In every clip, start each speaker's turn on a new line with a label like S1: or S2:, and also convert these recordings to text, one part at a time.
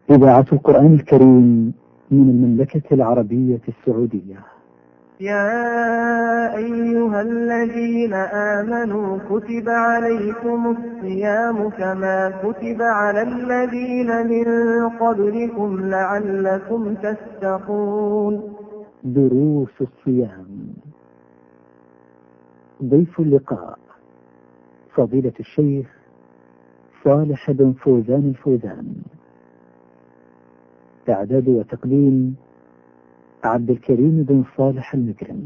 S1: إذاعة القرآن الكريم من المملكة العربية السعودية.
S2: يا أيها الذين آمنوا كتب عليكم الصيام كما كتب على الذين من قبلكم لعلكم تتقون.
S1: دروس الصيام. ضيف اللقاء فضيلة الشيخ صالح بن فوزان الفوزان. إعداد وتقديم عبد الكريم بن صالح المكرم.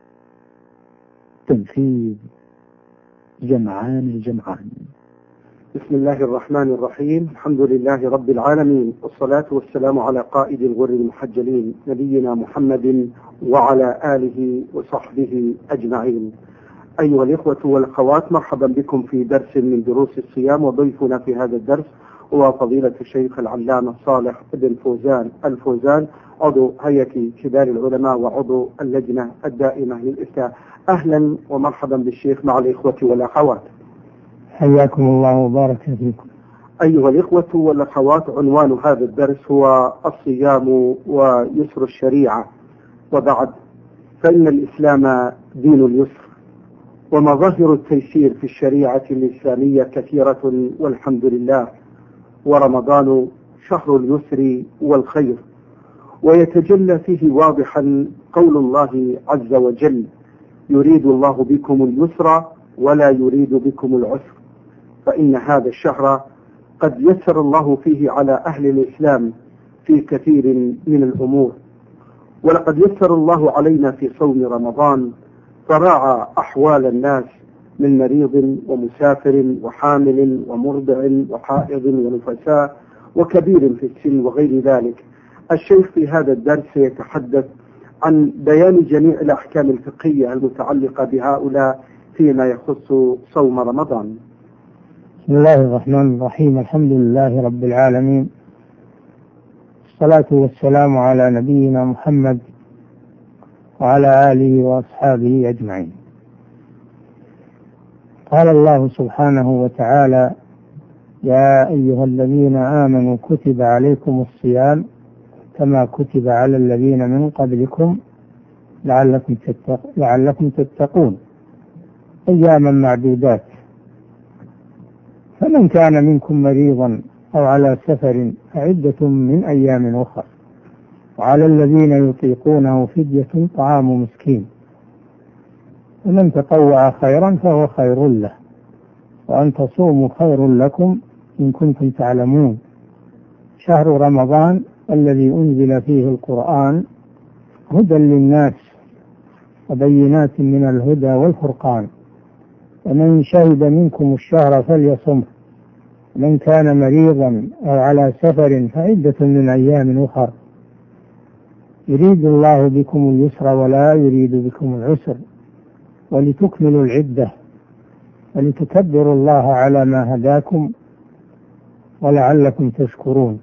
S1: تنفيذ جمعان الجمعان.
S3: بسم الله الرحمن الرحيم. الحمد لله رب العالمين، والصلاة والسلام على قائد الغر المحجلين نبينا محمد وعلى آله وصحبه أجمعين. أيها الإخوة والأخوات، مرحبا بكم في درس من دروس الصيام، وضيفنا في هذا الدرس هو فضيلة الشيخ العلامة صالح بن فوزان الفوزان، عضو هيئة كبار العلماء وعضو اللجنة الدائمة للإفتاء. أهلا ومرحبا بالشيخ مع الإخوة والأخوات.
S4: حياكم الله وبارك فيكم.
S3: أيها الإخوة والأخوات، عنوان هذا الدرس هو الصيام ويسر الشريعة. وبعد، فإن الإسلام دين اليسر، ومظاهر التيسير في الشريعة الإسلامية كثيرة والحمد لله، ورمضان شهر اليسر والخير، ويتجلى فيه واضحا قول الله عز وجل: يريد الله بكم اليسر ولا يريد بكم العسر. فإن هذا الشهر قد يسر الله فيه على أهل الإسلام في كثير من الأمور، ولقد يسر الله علينا في صوم رمضان، فراعى أحوال الناس من مريض ومسافر وحامل ومرضع وحائض ونفساء وكبير في السن وغير ذلك. الشيخ في هذا الدرس يتحدث عن بيان جميع الأحكام الفقهية المتعلقة بهؤلاء فيما يخص صوم رمضان.
S4: بسم الله الرحمن الرحيم. الحمد لله رب العالمين، الصلاة والسلام على نبينا محمد وعلى آله وأصحابه أجمعين. قال الله سبحانه وتعالى: يا أيها الذين آمنوا كتب عليكم الصيام كما كتب على الذين من قبلكم لعلكم تتقون، أياما معدودات. فمن كان منكم مريضا أو على سفر فعدة من أيام أخر، وعلى الذين يطيقونه فدية طعام مسكين، ومن تطوع خيرا فهو خير له، وأن تصوموا خير لكم إن كنتم تعلمون. شهر رمضان الذي أنزل فيه القرآن هدى للناس وبينات من الهدى والفرقان، ومن شهد منكم الشهر فليصمه، من كان مريضا أو على سفر فعدة من أيام أخر، يريد الله بكم اليسر ولا يريد بكم العسر، ولتكملوا العدة ولتكبروا الله على ما هداكم ولعلكم تشكرون.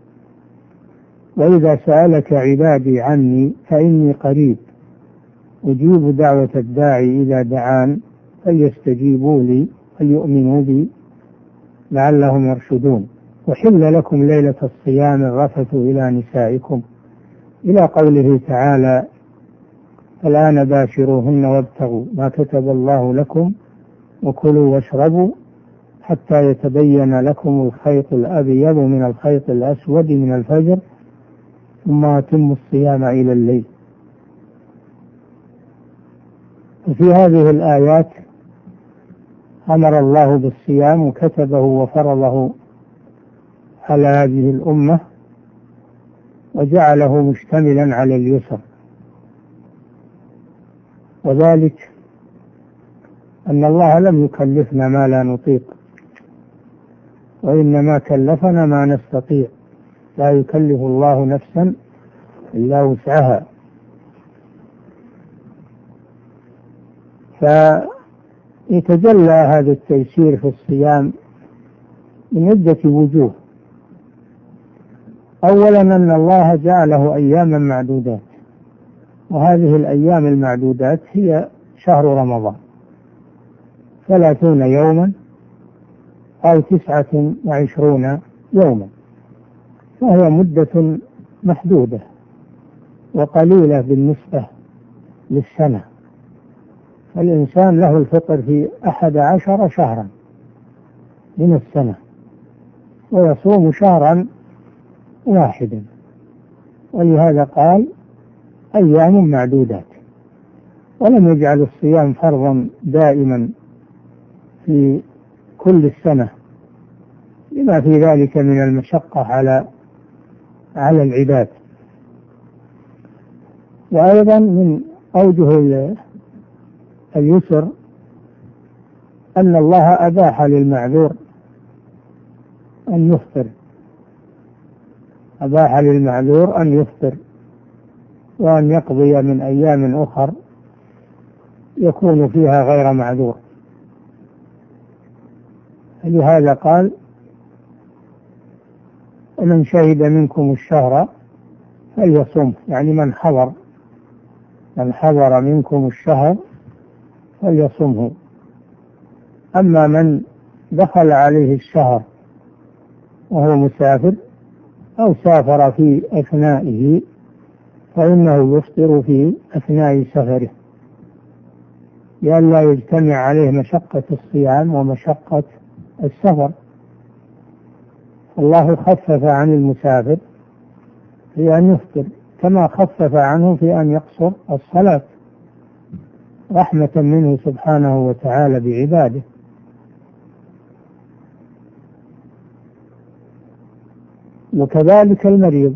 S4: وإذا سألك عبادي عني فإني قريب أجيب دعوة الداعي إذا دعان فليستجيبوا لي فليؤمنوا بي لعلهم يرشدون. وحل لكم ليلة الصيام الرفث إلى نسائكم، إلى قوله تعالى: الآن باشروهن وابتغوا ما كتب الله لكم وكلوا واشربوا حتى يتبين لكم الخيط الأبيض من الخيط الأسود من الفجر ثم أتموا الصيام إلى الليل. وفي هذه الآيات أمر الله بالصيام وكتبه وفرضه على هذه الأمة، وجعله مشتملا على اليسر، وذلك أن الله لم يكلفنا ما لا نطيق، وإنما كلفنا ما نستطيع، لا يكلف الله نفسا إلا وسعها. فيتجلى هذا التيسير في الصيام من عدة وجوه. أولا أن الله جعله أياما معدودات، وهذه الأيام المعدودات هي شهر رمضان، 30 يوما أو 29 يوما. فهي مدة محدودة وقليلة بالنسبة للسنة. الإنسان له الفطر في 11 شهرا من السنة، ويصوم شهرا واحدا، ولهذا قال أيام معدودات، ولم يجعل الصيام فرضا دائما في كل السنة، لما في ذلك من المشقة على العباد. وأيضا من أوجه اليسر أن الله أباح للمعذور أن يفطر، أباح للمعذور أن يفطر وأن يقضي من أيام أخر يكون فيها غير معذور. لهذا قال من شهد منكم الشهر فليصم، يعني من حضر منكم الشهر فليصمه. أما من دخل عليه الشهر وهو مسافر أو سافر في أثنائه فإنه يفطر في أثناء سفره، لئلا يجتمع عليه مشقة الصيام ومشقة السفر. الله خفف عن المسافر في أن يفطر، كما خفف عنه في أن يقصر الصلاة، رحمة منه سبحانه وتعالى بعباده. وكذلك المريض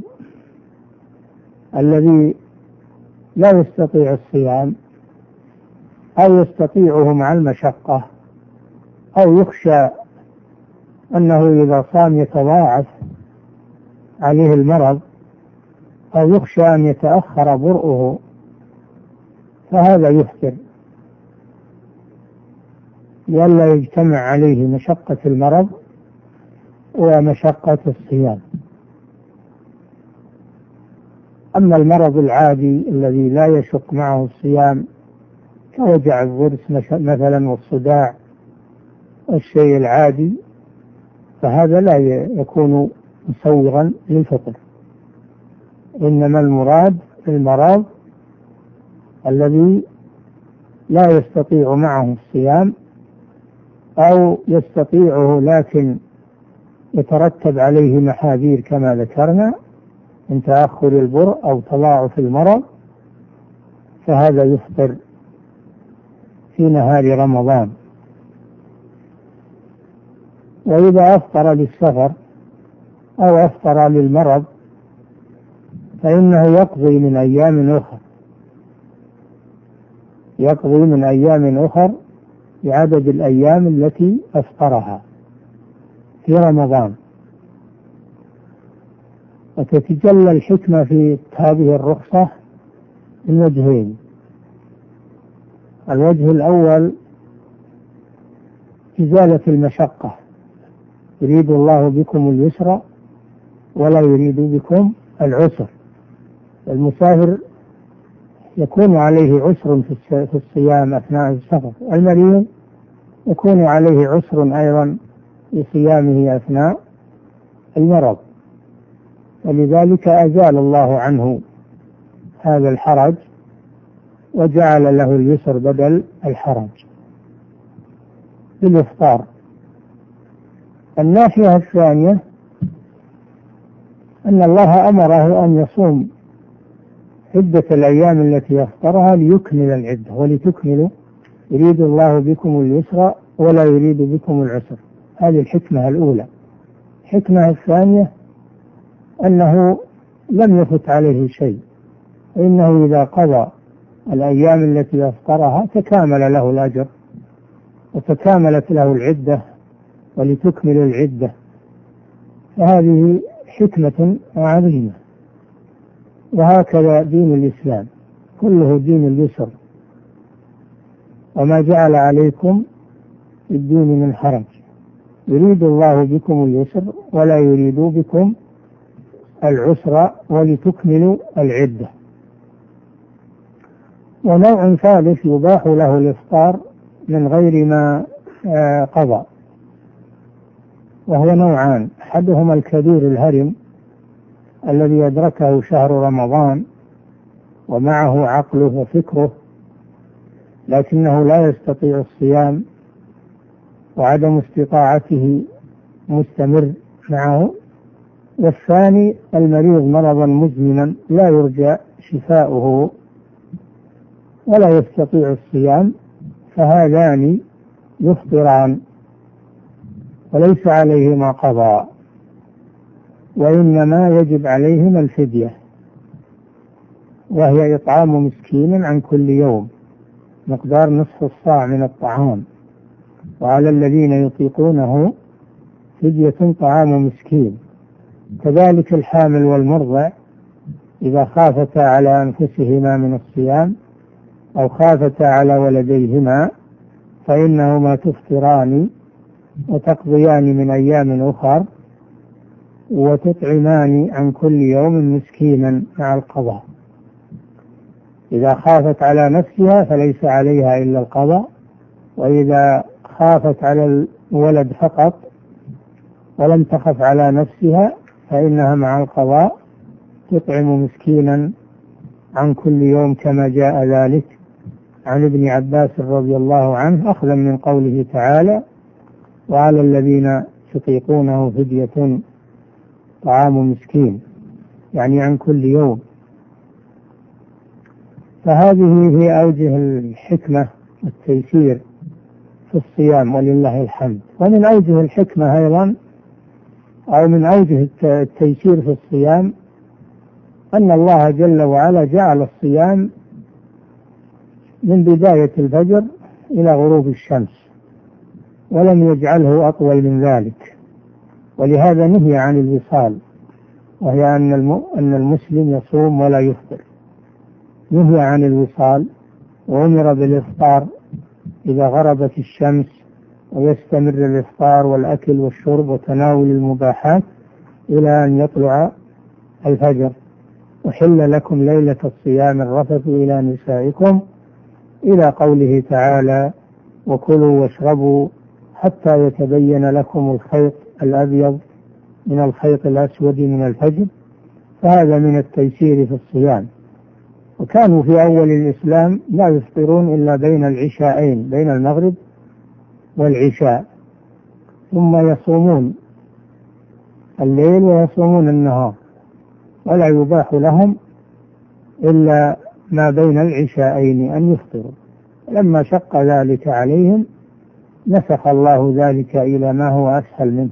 S4: الذي لا يستطيع الصيام أو يستطيعه مع المشقة، أو يخشى أنه إذا صام يتضاعف عليه المرض، أو يخشى أن يتأخر برؤه، فهذا يفطر لئلا يجتمع عليه مشقة المرض ومشقة الصيام. أما المرض العادي الذي لا يشق معه الصيام كوجع الضرس مثلا والصداع والشيء العادي، فهذا لا يكون مسوغا للفطر. إنما المراد المرض الذي لا يستطيع معه الصيام، أو يستطيعه لكن يترتب عليه محاذير كما ذكرنا من تأخر البرء أو تضاعف المرض، فهذا يفطر في نهار رمضان. وإذا أفطر للسفر أو أفطر للمرض فإنه يقضي من أيام أخر، يقضي من أيام أخر بعدد الأيام التي أفطرها في رمضان. وتتجلى الحكمة في هذه الرخصة من وجهين: الوجه الأول إزالة المشقة، يريد الله بكم اليسر ولا يريد بكم العسر. المسافر يكون عليه عسر في الصيام أثناء السفر، المريض يكون عليه عسر أيضا في صيامه أثناء المرض، ولذلك أزال الله عنه هذا الحرج وجعل له اليسر بدل الحرج بالإفطار. الناحية الثانية أن الله أمره أن يصوم عدة الأيام التي يفطرها ليكمل العدة، ولتكملوا يريد الله بكم اليسر ولا يريد بكم العسر. هذه الحكمة الأولى. الحكمة الثانية أنه لم يفت عليه شيء، إنه إذا قضى الأيام التي يفطرها تكامل له الأجر وتكاملت له العدة ولتكمل العدة. فهذه حكمة عظيمة. وهكذا دين الإسلام كله دين اليسر، وما جعل عليكم في الدين من حرج، يريد الله بكم اليسر ولا يريد بكم العسر ولتكملوا العدة. ونوع ثالث يباح له الإفطار من غير ما قضى، وهو نوعان: أحدهما الكبير الهرم الذي أدركه شهر رمضان ومعه عقله وفكره لكنه لا يستطيع الصيام وعدم استطاعته مستمر معه، والثاني المريض مرضا مزمنا لا يرجى شفاؤه ولا يستطيع الصيام، فهذان يفطران وليس عليهما قضاء، وإنما يجب عليهما الفدية، وهي إطعام مسكين عن كل يوم مقدار نصف الصاع من الطعام، وعلى الذين يطيقونه فدية طعام مسكين. كذلك الحامل والمرضع إذا خافتا على أنفسهما من الصيام أو خافتا على ولديهما فإنهما تفطران وتقضيان من أيام أخر وتطعمان عن كل يوم مسكينا مع القضاء. إذا خافت على نفسها فليس عليها إلا القضاء، وإذا خافت على الولد فقط ولم تخف على نفسها فإنها مع القضاء تطعم مسكينا عن كل يوم، كما جاء ذلك عن ابن عباس رضي الله عنه أخذا من قوله تعالى: وعلى الذين يطيقونه فدية طعام مسكين، يعني عن كل يوم. فهذه هي أوجه الحكمة والتيسير في الصيام ولله الحمد. ومن أوجه الحكمة أيضا أو من أوجه التيسير في الصيام أن الله جل وعلا جعل الصيام من بداية الفجر إلى غروب الشمس ولم يجعله أطول من ذلك، ولهذا نهي عن الوصال، وهي أن المسلم يصوم ولا يفطر، نهي عن الوصال وأمر بالإفطار إذا غربت الشمس، ويستمر الإفطار والأكل والشرب وتناول المباحات إلى أن يطلع الفجر. أحل لكم ليلة الصيام الرفث إلى نسائكم إلى قوله تعالى: وكلوا واشربوا حتى يتبين لكم الخيط الأبيض من الخيط الأسود من الفجر. فهذا من التيسير في الصيام. وكانوا في أول الإسلام لا يفطرون إلا بين العشاءين، بين المغرب والعشاء، ثم يصومون الليل ويصومون النهار، ولا يباح لهم إلا ما بين العشاءين أن يفطروا. لما شق ذلك عليهم نسخ الله ذلك إلى ما هو أسهل منه: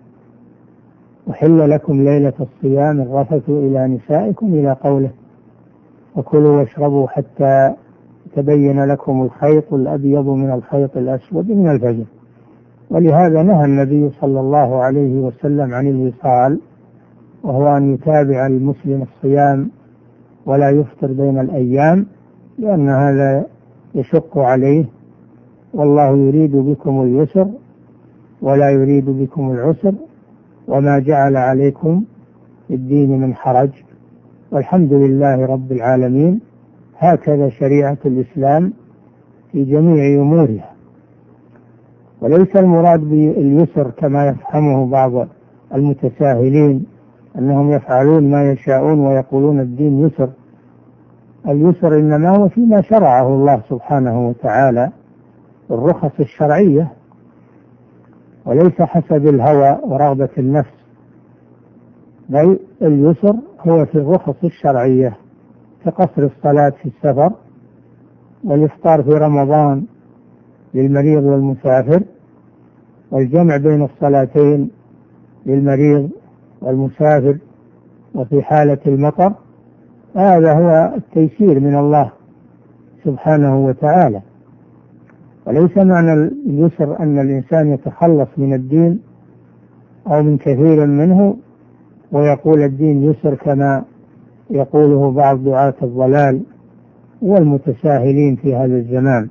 S4: أحل لكم ليلة الصيام الرفث إلى نسائكم إلى قوله: وكلوا واشربوا حتى تبين لكم الخيط الأبيض من الخيط الأسود من الفجر. ولهذا نهى النبي صلى الله عليه وسلم عن الوصال، وهو أن يتابع المسلم الصيام ولا يفطر بين الأيام، لأن هذا يشق عليه، والله يريد بكم اليسر ولا يريد بكم العسر وما جعل عليكم في الدين من حرج، والحمد لله رب العالمين. هكذا شريعة الإسلام في جميع أمورها، وليس المراد باليسر كما يفهمه بعض المتساهلين أنهم يفعلون ما يشاءون ويقولون الدين يسر. اليسر إنما هو فيما شرعه الله سبحانه وتعالى، الرخص الشرعية، وليس حسب الهوى ورغبة النفس، بل اليسر هو في الرخص الشرعية، كقصر الصلاة في السفر، والإفطار في رمضان للمريض والمسافر، والجمع بين الصلاتين للمريض والمسافر وفي حالة المطر. هذا هو التيسير من الله سبحانه وتعالى. وليس معنى اليسر أن الإنسان يتخلص من الدين أو من كثير منه ويقول الدين يسر كما يقوله بعض دعاة الضلال والمتساهلين في هذا الزمان.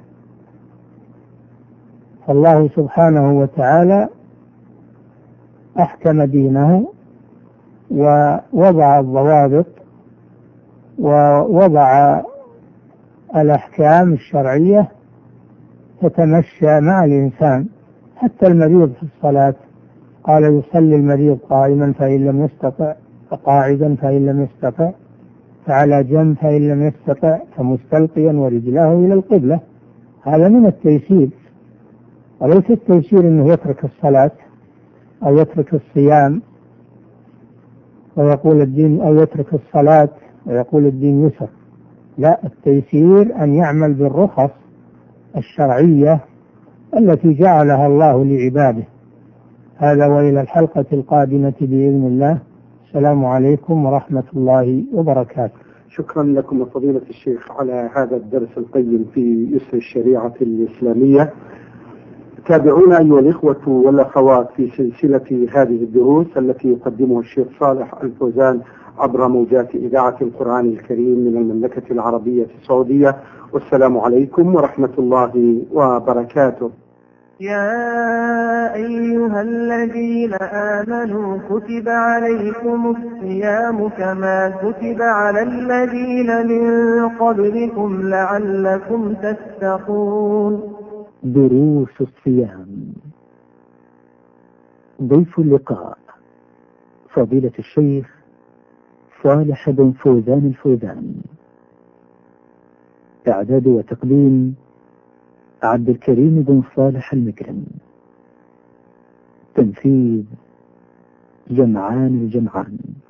S4: فالله سبحانه وتعالى أحكم دينه ووضع الضوابط ووضع الأحكام الشرعية تتمشى مع الإنسان. حتى المريض في الصلاة قال: يصلي المريض قائما فإن لم يستطع فقاعدا فإن لم يستطع، فعلى جنب فإن لم يستطع، فمستلقيا ورجلاه إلى القبلة. هذا من التيسير، وليس التيسير أنه يترك الصلاة أو يترك الصيام ويقول الدين، أو يترك الصلاة ويقول الدين يسر. لا، التيسير أن يعمل بالرخص الشرعية التي جعلها الله لعباده. هذا، وإلى الحلقة القادمة بإذن الله. السلام عليكم ورحمة الله وبركاته.
S3: شكرا لكم فضيلة الشيخ على هذا الدرس القيم في يسر الشريعة الإسلامية. تابعونا أيها الإخوة والأخوات في سلسلة هذه الدروس التي يقدمها الشيخ صالح الفوزان عبر موجات إذاعة القرآن الكريم من المملكة العربية السعودية. والسلام عليكم ورحمة الله وبركاته.
S2: يا أيها الذين آمنوا كتب عليكم الصيام كما كتب على الذين من قبلكم لعلكم تتقون.
S1: دروس الصيام. ضيف اللقاء فضيلة الشيخ صالح بن فوزان الفوزان. إعداد وتقديم عبد الكريم بن صالح المكرم. تنفيذ جمعان الجمعان.